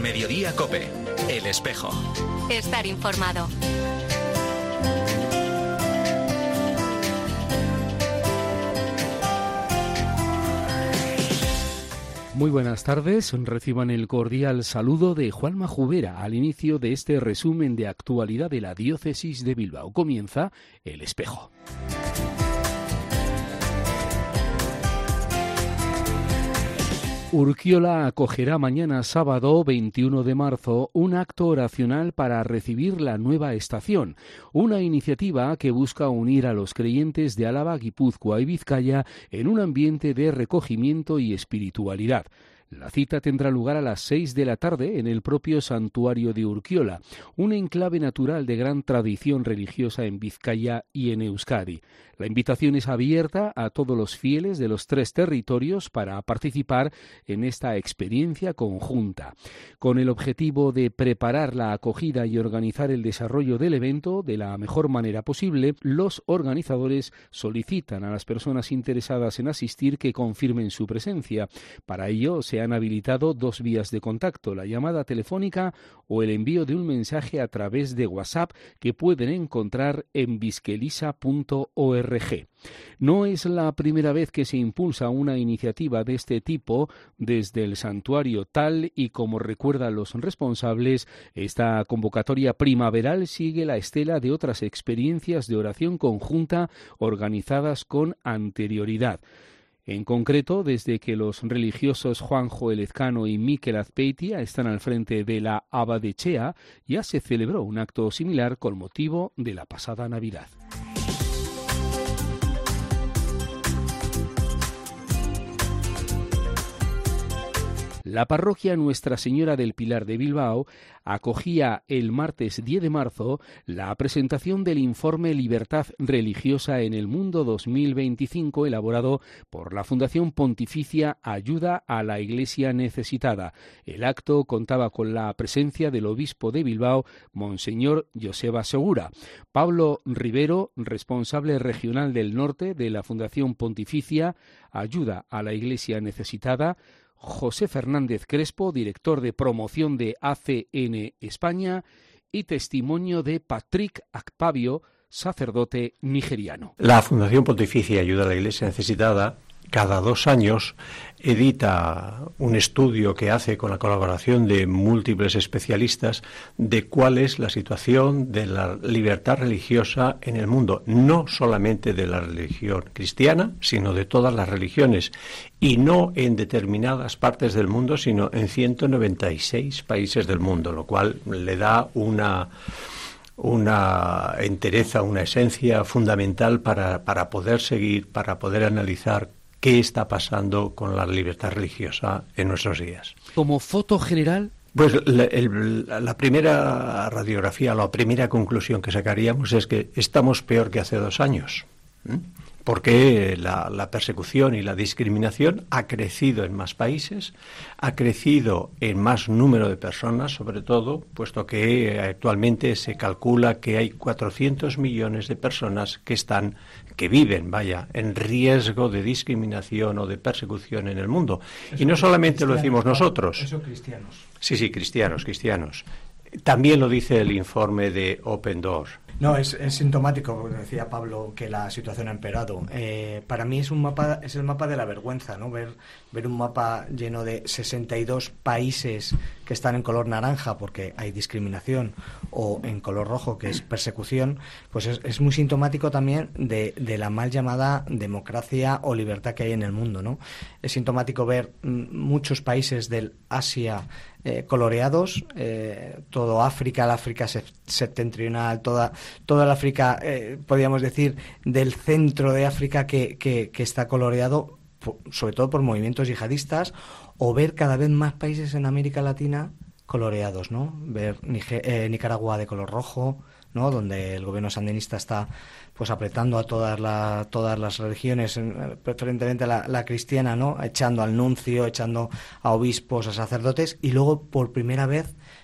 Mediodía COPE. El Espejo. Estar informado. Muy buenas tardes, reciban el cordial saludo de Juanma Jubera al inicio de este resumen de actualidad de la diócesis de Bilbao. Comienza El Espejo. Urkiola acogerá mañana sábado 21 de marzo un acto oracional para recibir la nueva estación, una iniciativa que busca unir a los creyentes de Álava, Guipúzcoa y Vizcaya en un ambiente de recogimiento y espiritualidad. La cita tendrá lugar a las 6 de la tarde en el propio santuario de Urkiola, un enclave natural de gran tradición religiosa en Vizcaya y en Euskadi. La invitación es abierta a todos los fieles de los 3 territorios para participar en esta experiencia conjunta, con el objetivo de preparar la acogida y organizar el desarrollo del evento de la mejor manera posible. Los organizadores solicitan a las personas interesadas en asistir que confirmen su presencia. Para ello se han habilitado 2 vías de contacto, la llamada telefónica o el envío de un mensaje a través de WhatsApp que pueden encontrar en bizkelisa.org. No es la primera vez que se impulsa una iniciativa de este tipo desde el santuario, tal y como recuerdan los responsables. Esta convocatoria primaveral sigue la estela de otras experiencias de oración conjunta organizadas con anterioridad. En concreto, desde que los religiosos Juanjo Elezcano y Mikel Azpeitia están al frente de la Abadechea, ya se celebró un acto similar con motivo de la pasada Navidad. La parroquia Nuestra Señora del Pilar de Bilbao acogía el martes 10 de marzo la presentación del informe Libertad Religiosa en el Mundo 2025 elaborado por la Fundación Pontificia Ayuda a la Iglesia Necesitada. El acto contaba con la presencia del obispo de Bilbao, Monseñor Joseba Segura. Pablo Rivero, responsable regional del norte de la Fundación Pontificia Ayuda a la Iglesia Necesitada, José Fernández Crespo, director de promoción de ACN España, y testimonio de Patrick Akpabio, sacerdote nigeriano. La Fundación Pontificia Ayuda a la Iglesia Necesitada cada 2 años edita un estudio que hace con la colaboración de múltiples especialistas de cuál es la situación de la libertad religiosa en el mundo, no solamente de la religión cristiana, sino de todas las religiones, y no en determinadas partes del mundo, sino en 196 países del mundo, lo cual le da una entereza, una esencia fundamental para poder seguir, para poder analizar qué está pasando con la libertad religiosa en nuestros días. Como foto general, pues la primera radiografía, la primera conclusión que sacaríamos es que estamos peor que hace 2 años. Porque la persecución y la discriminación ha crecido en más países, ha crecido en más número de personas, sobre todo, puesto que actualmente se calcula que hay 400 millones de personas que viven, en riesgo de discriminación o de persecución en el mundo. Eso, y no solamente lo decimos nosotros. Eso cristianos. Sí, cristianos. También lo dice el informe de Open Doors. No, es sintomático, porque decía Pablo que la situación ha empeorado. Para mí es el mapa de la vergüenza, ¿no? Ver un mapa lleno de 62 países que están en color naranja porque hay discriminación, o en color rojo, que es persecución, pues es muy sintomático también de la mal llamada democracia o libertad que hay en el mundo, ¿no? Es sintomático ver muchos países del Asia coloreados, todo África, la África septentrional, toda la África, podríamos decir, del centro de África que está coloreado, sobre todo por movimientos yihadistas, o ver cada vez más países en América Latina coloreados, ¿no? Ver Nicaragua de color rojo, ¿no? Donde el gobierno sandinista está pues apretando a todas las religiones, preferentemente la cristiana, ¿no? Echando al nuncio, echando a obispos, a sacerdotes, y luego por primera vez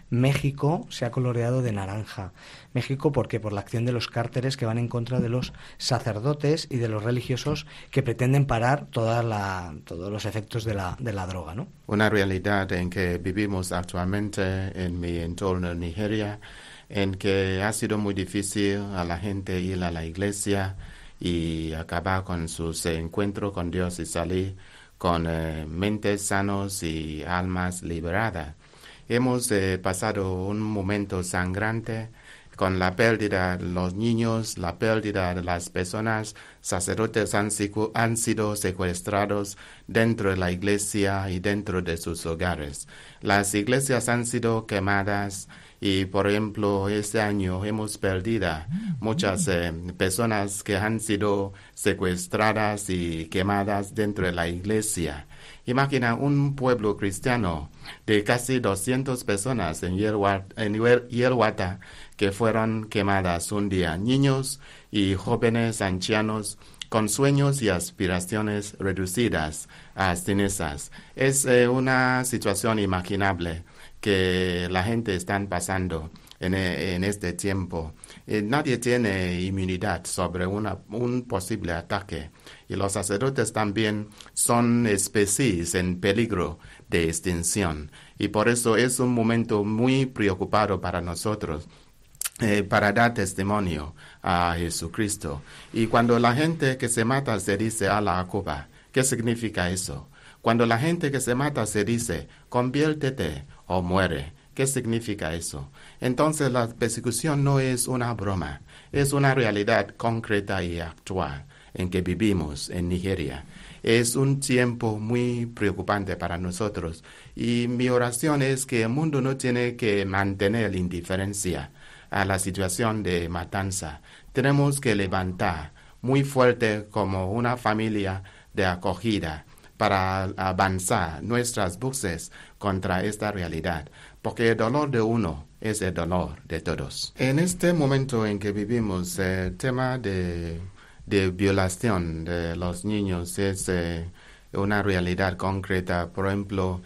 México se ha coloreado de naranja. México, ¿por qué? Por la acción de los cárteles que van en contra de los sacerdotes y de los religiosos que pretenden parar todos los efectos de la droga, ¿no? Una realidad en que vivimos actualmente en mi entorno en Nigeria, en que ha sido muy difícil a la gente ir a la iglesia y acabar con sus encuentros con Dios y salir con mentes sanos y almas liberadas. Hemos pasado un momento sangrante con la pérdida de los niños, la pérdida de las personas. Sacerdotes han sido secuestrados dentro de la iglesia y dentro de sus hogares. Las iglesias han sido quemadas y, por ejemplo, este año hemos perdido muchas personas que han sido secuestradas y quemadas dentro de la iglesia. Imagina un pueblo cristiano de casi 200 personas en Yelhuata que fueron quemadas un día. Niños y jóvenes ancianos con sueños y aspiraciones reducidas a cenizas. Es una situación imaginable que la gente está pasando en este tiempo. Nadie tiene inmunidad sobre un posible ataque. Y los sacerdotes también son especies en peligro de extinción. Y por eso es un momento muy preocupado para nosotros, para dar testimonio a Jesucristo. Y cuando la gente que se mata se dice Allah Akbar, ¿qué significa eso? Cuando la gente que se mata se dice conviértete o muere, ¿qué significa eso? Entonces la persecución no es una broma, es una realidad concreta y actual en que vivimos en Nigeria. Es un tiempo muy preocupante para nosotros y mi oración es que el mundo no tiene que mantener indiferencia a la situación de matanza. Tenemos que levantar muy fuerte como una familia de acogida para avanzar nuestras voces contra esta realidad, porque el dolor de uno es el dolor de todos. En este momento en que vivimos, el tema de violación de los niños es una realidad concreta. Por ejemplo,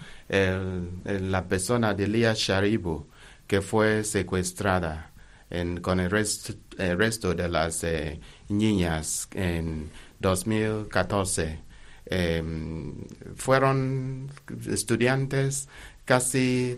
la persona de Lia Sharibu, que fue secuestrada con el resto de las niñas en 2014, fueron estudiantes casi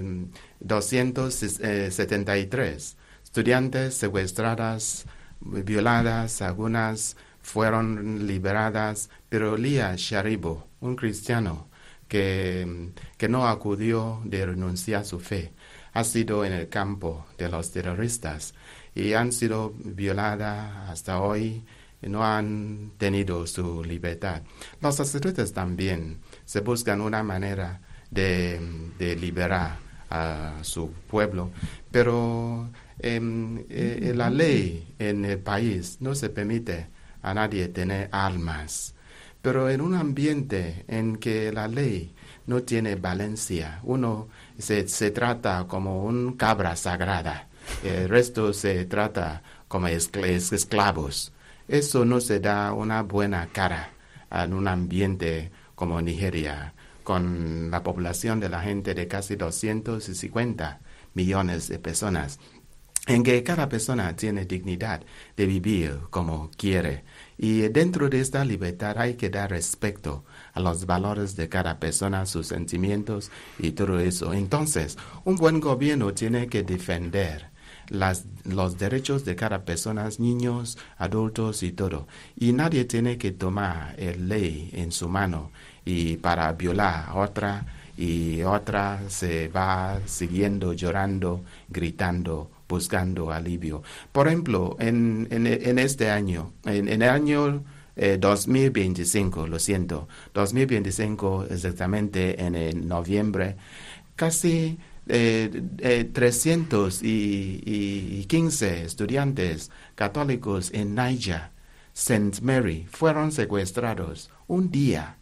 273 estudiantes secuestradas, violadas, algunas fueron liberadas, pero Lia Sharibu, un cristiano que no acudió de renunciar a su fe, ha sido en el campo de los terroristas y han sido violadas hasta hoy. No han tenido su libertad. Los sacerdotes también se buscan una manera de liberar a su pueblo, pero la ley en el país no se permite a nadie tener armas. Pero en un ambiente en que la ley no tiene valencia, uno se trata como un cabra sagrada, el resto se trata como esclavos. Eso no se da una buena cara en un ambiente como Nigeria, con la población de la gente de casi 250 millones de personas, en que cada persona tiene dignidad de vivir como quiere. Y dentro de esta libertad hay que dar respeto a los valores de cada persona, sus sentimientos y todo eso. Entonces, un buen gobierno tiene que defender los derechos de cada persona, niños, adultos y todo. Y nadie tiene que tomar la ley en su mano y para violar a otra, y otra se va siguiendo, llorando, gritando, buscando alivio. Por ejemplo, en este año, en el año 2025, 2025 exactamente en noviembre, casi 315 estudiantes católicos en Niger, St. Mary, fueron secuestrados un día,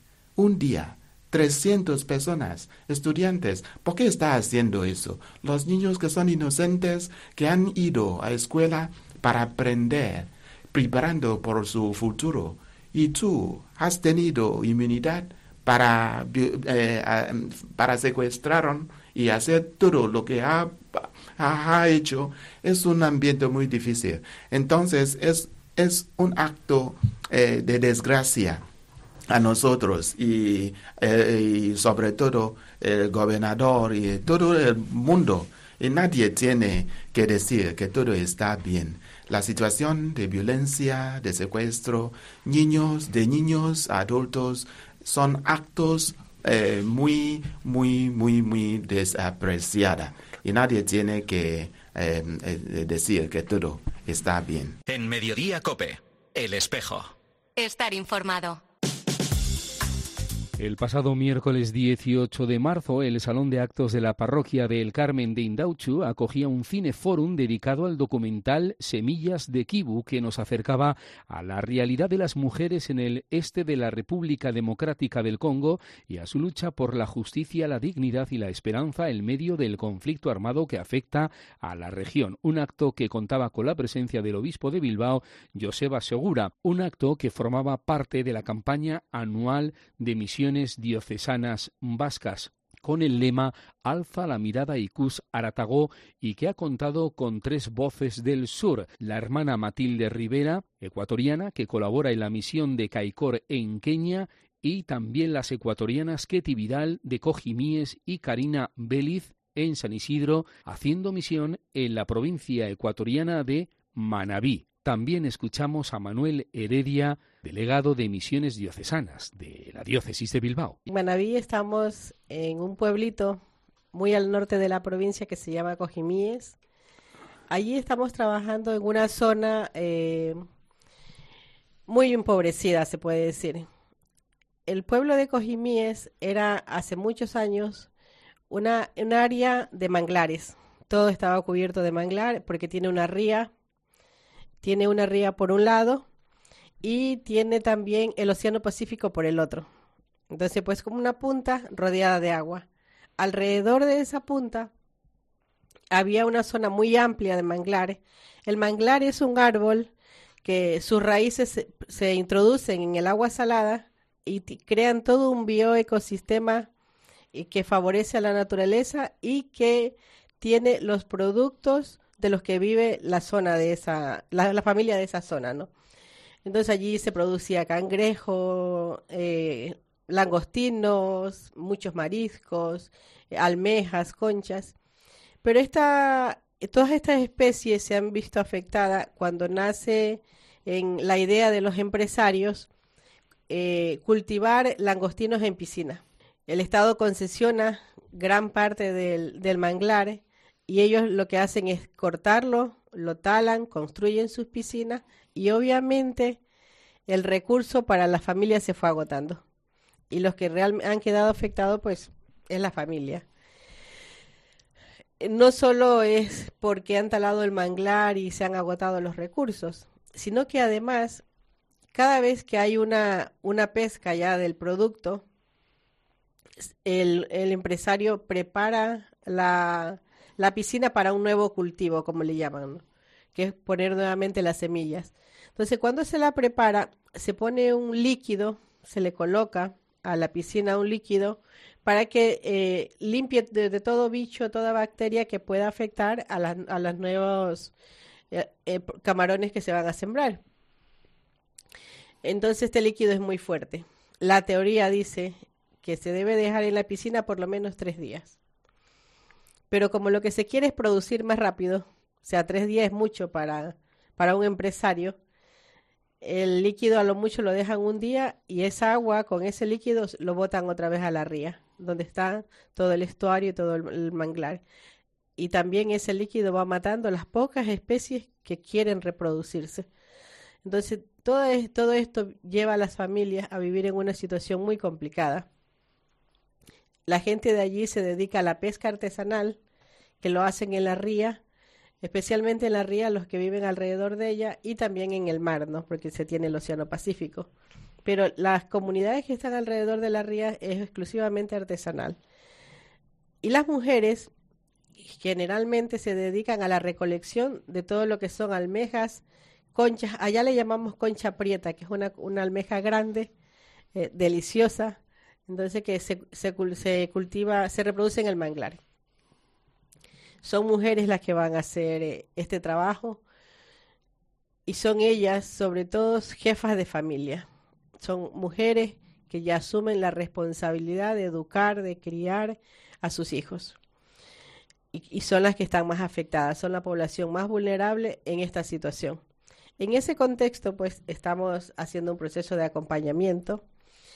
300 personas, estudiantes. ¿Por qué está haciendo eso? Los niños que son inocentes, que han ido a escuela para aprender, preparando por su futuro. Y tú has tenido inmunidad para secuestrar y hacer todo lo que ha hecho, es un ambiente muy difícil. Entonces es un acto de desgracia a nosotros y sobre todo el gobernador y todo el mundo. Y nadie tiene que decir que todo está bien. La situación de violencia, de secuestro, de niños a adultos, son actos muy desapreciada. Y nadie tiene que decir que todo está bien. En Mediodía COPE, El Espejo. Estar informado. El pasado miércoles 18 de marzo, el Salón de Actos de la Parroquia del Carmen de Indauchu acogía un cineforum dedicado al documental Semillas de Kivu, que nos acercaba a la realidad de las mujeres en el este de la República Democrática del Congo y a su lucha por la justicia, la dignidad y la esperanza en medio del conflicto armado que afecta a la región. Un acto que contaba con la presencia del obispo de Bilbao, Joseba Segura, un acto que formaba parte de la campaña anual de misiones diocesanas vascas, con el lema Alza la mirada Ikus Aratagó, y que ha contado con 3 voces del sur: la hermana Matilde Rivera, ecuatoriana, que colabora en la misión de Caicor en Kenia, y también las ecuatorianas Ketty Vidal de Cojimíes y Karina Béliz en San Isidro, haciendo misión en la provincia ecuatoriana de Manabí. También escuchamos a Manuel Heredia, delegado de misiones diocesanas de la diócesis de Bilbao. En Manabí estamos en un pueblito muy al norte de la provincia que se llama Cojimíes. Allí estamos trabajando en una zona muy empobrecida, se puede decir. El pueblo de Cojimíes era hace muchos años un área de manglares. Todo estaba cubierto de manglar porque tiene una ría. Tiene una ría por un lado y tiene también el Océano Pacífico por el otro. Entonces, pues como una punta rodeada de agua. Alrededor de esa punta había una zona muy amplia de manglares. El manglar es un árbol que sus raíces se introducen en el agua salada y crean todo un bioecosistema que favorece a la naturaleza y que tiene los productos de los que vive la zona de la familia de esa zona, ¿no? Entonces allí se producía cangrejo, langostinos, muchos mariscos, almejas, conchas. Pero todas estas especies se han visto afectadas cuando nace en la idea de los empresarios cultivar langostinos en piscina. El Estado concesiona gran parte del manglar y ellos lo que hacen es cortarlo, lo talan, construyen sus piscinas y obviamente el recurso para la familia se fue agotando. Y los que realmente han quedado afectados pues es la familia. No solo es porque han talado el manglar y se han agotado los recursos, sino que además cada vez que hay una pesca ya del producto, el empresario prepara la piscina para un nuevo cultivo, como le llaman, ¿no? Que es poner nuevamente las semillas. Entonces, cuando se la prepara, se pone un líquido, se le coloca a la piscina un líquido para que limpie de todo bicho, toda bacteria que pueda afectar a los nuevos camarones que se van a sembrar. Entonces, este líquido es muy fuerte. La teoría dice que se debe dejar en la piscina por lo menos 3 días. Pero como lo que se quiere es producir más rápido, o sea, 3 días es mucho para un empresario, el líquido a lo mucho lo dejan un día y esa agua con ese líquido lo botan otra vez a la ría, donde está todo el estuario y todo el manglar. Y también ese líquido va matando las pocas especies que quieren reproducirse. Entonces, todo esto lleva a las familias a vivir en una situación muy complicada. La gente de allí se dedica a la pesca artesanal, que lo hacen en la ría, especialmente en la ría los que viven alrededor de ella y también en el mar, ¿no? Porque se tiene el Océano Pacífico. Pero las comunidades que están alrededor de la ría es exclusivamente artesanal. Y las mujeres generalmente se dedican a la recolección de todo lo que son almejas, conchas. Allá le llamamos concha prieta, que es una almeja grande, deliciosa. Entonces que se cultiva, se reproduce en el manglar. Son mujeres las que van a hacer este trabajo y son ellas, sobre todo, jefas de familia. Son mujeres que ya asumen la responsabilidad de educar, de criar a sus hijos. Y son las que están más afectadas, son la población más vulnerable en esta situación. En ese contexto, pues, estamos haciendo un proceso de acompañamiento.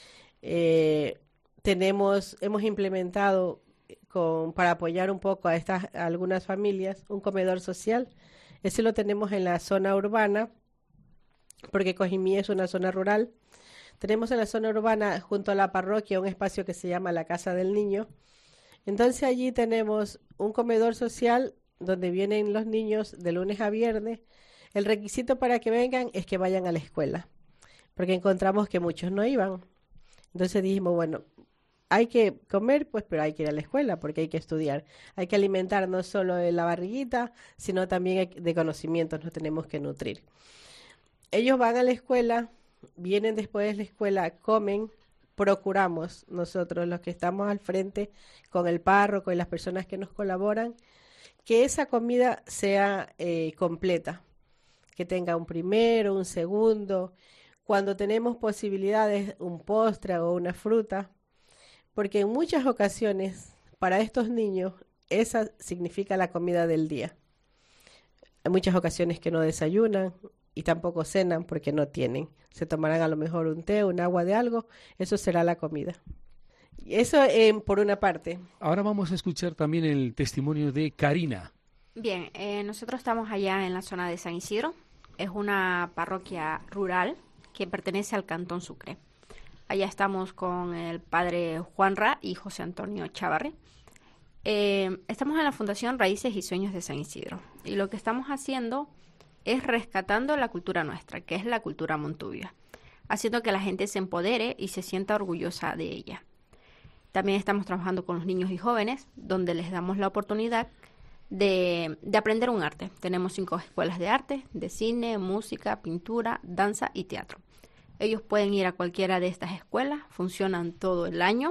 Hemos implementado para apoyar un poco a algunas familias un comedor social. Ese lo tenemos en la zona urbana, porque Cojimí es una zona rural. Tenemos en la zona urbana, junto a la parroquia, un espacio que se llama la Casa del Niño. Entonces allí tenemos un comedor social donde vienen los niños de lunes a viernes. El requisito para que vengan es que vayan a la escuela, porque encontramos que muchos no iban. Entonces dijimos, bueno, hay que comer, pues, pero hay que ir a la escuela porque hay que estudiar. Hay que alimentar no solo de la barriguita, sino también de conocimientos, nos tenemos que nutrir. Ellos van a la escuela, vienen después de la escuela, comen. Procuramos nosotros, los que estamos al frente, con el párroco y las personas que nos colaboran, que esa comida sea completa, que tenga un primero, un segundo, cuando tenemos posibilidades, un postre o una fruta, porque en muchas ocasiones, para estos niños, esa significa la comida del día. Hay muchas ocasiones que no desayunan y tampoco cenan porque no tienen. Se tomarán a lo mejor un té, un agua de algo, eso será la comida. Eso por una parte. Ahora vamos a escuchar también el testimonio de Karina. Bien, nosotros estamos allá en la zona de San Isidro. Es una parroquia rural que pertenece al Cantón Sucre. Allá estamos con el padre Juanra y José Antonio Chavarri. Estamos en la Fundación Raíces y Sueños de San Isidro. Y lo que estamos haciendo es rescatando la cultura nuestra, que es la cultura montubia, haciendo que la gente se empodere y se sienta orgullosa de ella. También estamos trabajando con los niños y jóvenes, donde les damos la oportunidad de aprender un arte. Tenemos 5 escuelas de arte, de cine, música, pintura, danza y teatro. Ellos pueden ir a cualquiera de estas escuelas, funcionan todo el año,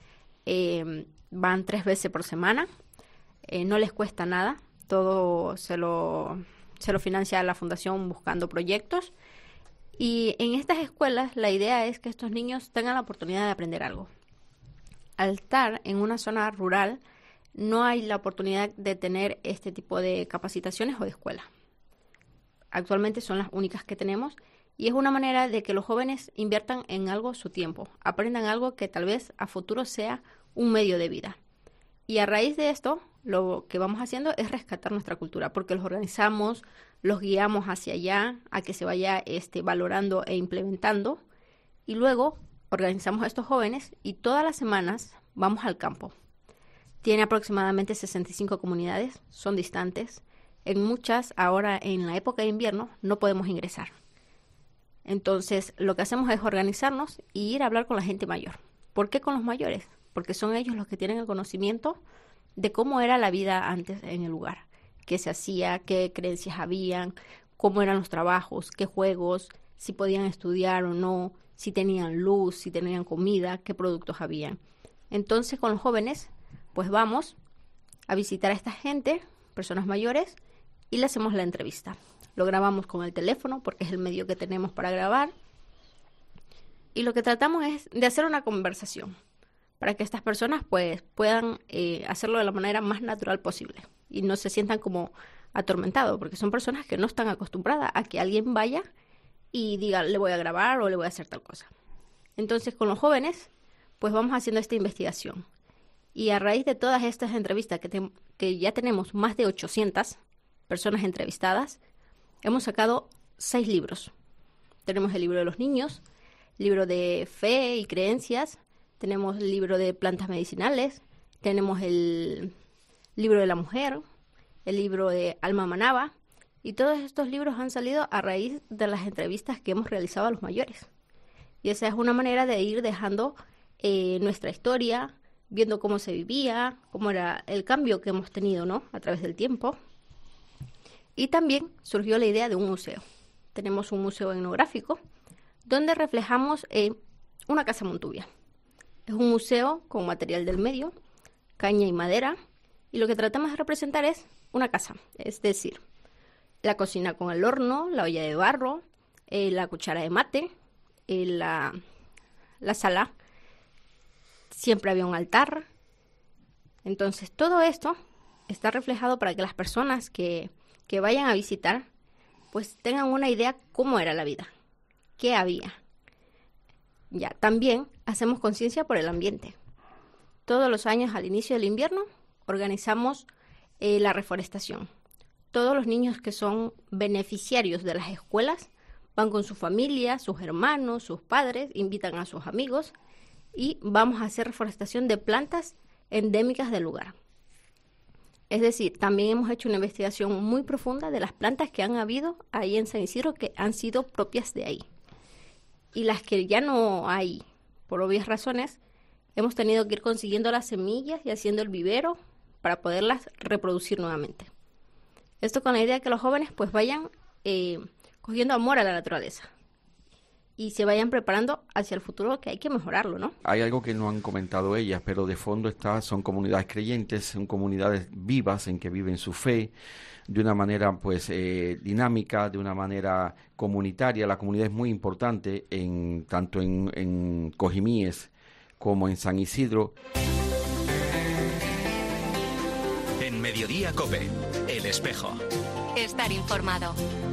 van 3 veces por semana, no les cuesta nada, todo se lo financia la fundación buscando proyectos. Y en estas escuelas la idea es que estos niños tengan la oportunidad de aprender algo. Al estar en una zona rural, no hay la oportunidad de tener este tipo de capacitaciones o de escuelas. Actualmente son las únicas que tenemos y es una manera de que los jóvenes inviertan en algo su tiempo, aprendan algo que tal vez a futuro sea un medio de vida. Y a raíz de esto, lo que vamos haciendo es rescatar nuestra cultura, porque los organizamos, los guiamos hacia allá, a que se vaya valorando e implementando, y luego organizamos a estos jóvenes y todas las semanas vamos al campo. Tiene aproximadamente 65 comunidades, son distantes. En muchas, ahora en la época de invierno, no podemos ingresar. Entonces, lo que hacemos es organizarnos y ir a hablar con la gente mayor. ¿Por qué con los mayores? Porque son ellos los que tienen el conocimiento de cómo era la vida antes en el lugar, qué se hacía, qué creencias habían, cómo eran los trabajos, qué juegos, si podían estudiar o no, si tenían luz, si tenían comida, qué productos habían. Entonces, con los jóvenes, pues vamos a visitar a esta gente, personas mayores, y le hacemos la entrevista. Lo grabamos con el teléfono porque es el medio que tenemos para grabar. Y lo que tratamos es de hacer una conversación para que estas personas pues puedan hacerlo de la manera más natural posible y no se sientan como atormentados, porque son personas que no están acostumbradas a que alguien vaya y diga le voy a grabar o le voy a hacer tal cosa. Entonces con los jóvenes pues vamos haciendo esta investigación y a raíz de todas estas entrevistas que ya tenemos más de 800 personas entrevistadas, hemos sacado 6 libros. Tenemos el libro de los niños, libro de fe y creencias, tenemos el libro de plantas medicinales, tenemos el libro de la mujer, el libro de Alma Manaba, y todos estos libros han salido a raíz de las entrevistas que hemos realizado a los mayores. Y esa es una manera de ir dejando nuestra historia, viendo cómo se vivía, cómo era el cambio que hemos tenido, ¿no?, a través del tiempo. Y también surgió la idea de un museo. Tenemos un museo etnográfico donde reflejamos una casa montubia. Es un museo con material del medio, caña y madera, Y lo que tratamos de representar es una casa, es decir, la cocina con el horno, la olla de barro, la cuchara de mate, la sala. Siempre había un altar. Entonces, todo esto está reflejado para que las personas que vayan a visitar, pues tengan una idea cómo era la vida, qué había. Ya, también hacemos conciencia por el ambiente. Todos los años, al inicio del invierno, organizamos la reforestación. Todos los niños que son beneficiarios de las escuelas van con su familia, sus hermanos, sus padres, invitan a sus amigos y vamos a hacer reforestación de plantas endémicas del lugar. Es decir, también hemos hecho una investigación muy profunda de las plantas que han habido ahí en San Isidro que han sido propias de ahí. Y las que ya no hay, por obvias razones, hemos tenido que ir consiguiendo las semillas y haciendo el vivero para poderlas reproducir nuevamente. Esto con la idea de que los jóvenes pues vayan cogiendo amor a la naturaleza y se vayan preparando hacia el futuro, que hay que mejorarlo, ¿no? Hay algo que no han comentado ellas, pero de fondo son comunidades creyentes, son comunidades vivas en que viven su fe de una manera pues dinámica, de una manera comunitaria. La comunidad es muy importante tanto en Cojimíes como en San Isidro. En Mediodía COPE, El Espejo. Estar informado.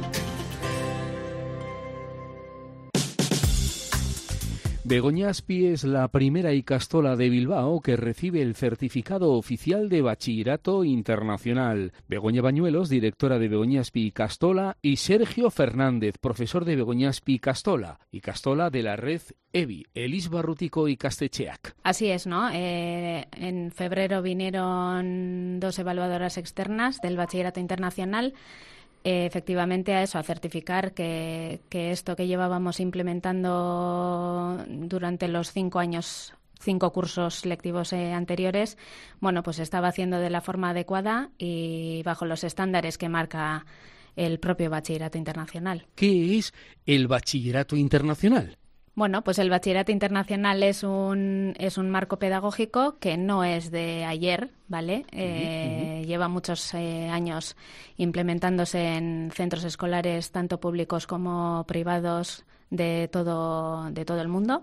Begoña Aspi es la primera ikastola de Bilbao que recibe el certificado oficial de Bachillerato Internacional. Begoña Bañuelos, directora de Begoña Aspi Ikastola, y Sergio Fernández, profesor de Begoña Aspi Ikastola de la red EBI, Elis Barrutiko Ikastetxeak. Así es, ¿no? En febrero vinieron 2 evaluadoras externas del Bachillerato Internacional, efectivamente a certificar que esto que llevábamos implementando durante los 5 cursos lectivos anteriores, bueno, pues se estaba haciendo de la forma adecuada y bajo los estándares que marca el propio Bachillerato Internacional. ¿Qué es el Bachillerato Internacional? Bueno, pues el Bachillerato Internacional es un marco pedagógico que no es de ayer, ¿vale? Lleva muchos años implementándose en centros escolares, tanto públicos como privados, de todo el mundo.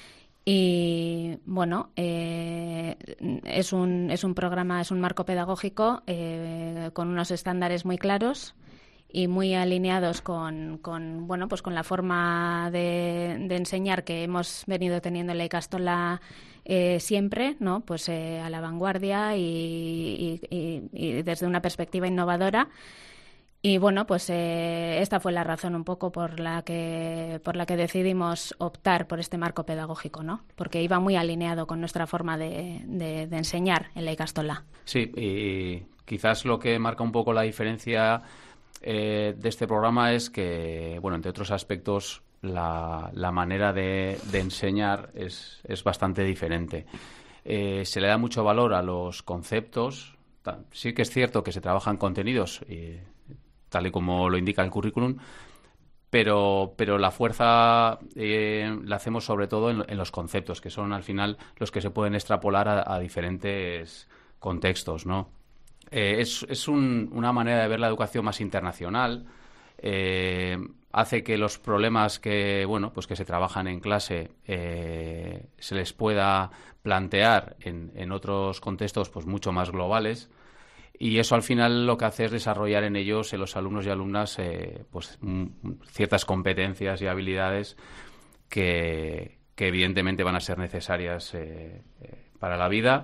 Y bueno, es un programa, es un marco pedagógico con unos estándares muy claros y muy alineados con la forma de enseñar que hemos venido teniendo en la Ikastola siempre, ¿no? Pues a la vanguardia y desde una perspectiva innovadora. Y bueno, pues esta fue la razón un poco por la que decidimos optar por este marco pedagógico, ¿no? Porque iba muy alineado con nuestra forma de enseñar en la Ikastola. Sí, y quizás lo que marca un poco la diferencia de este programa es que, bueno, entre otros aspectos, la manera de enseñar es bastante diferente. Se le da mucho valor a los conceptos. Sí que es cierto que se trabajan contenidos, tal y como lo indica el currículum, pero la fuerza la hacemos sobre todo en los conceptos, que son al final los que se pueden extrapolar a diferentes contextos, ¿no? Es una manera de ver la educación más internacional. Hace que los problemas que se trabajan en clase se les pueda plantear en otros contextos pues mucho más globales, y eso al final lo que hace es desarrollar en ellos, en los alumnos y alumnas, ciertas competencias y habilidades que evidentemente van a ser necesarias para la vida.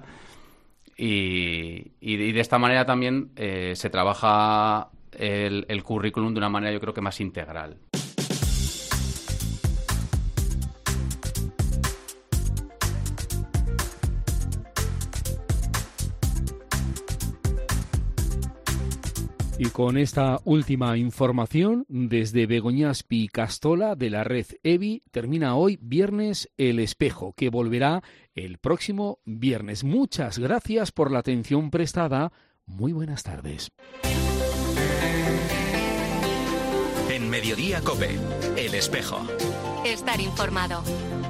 Y de esta manera también se trabaja el currículum de una manera, yo creo que más integral. Y con esta última información, desde Begoña Aspi Ikastola de la red EBI, termina hoy viernes El Espejo, que volverá el próximo viernes. Muchas gracias por la atención prestada. Muy buenas tardes. En Mediodía COPE, El Espejo. Estar informado.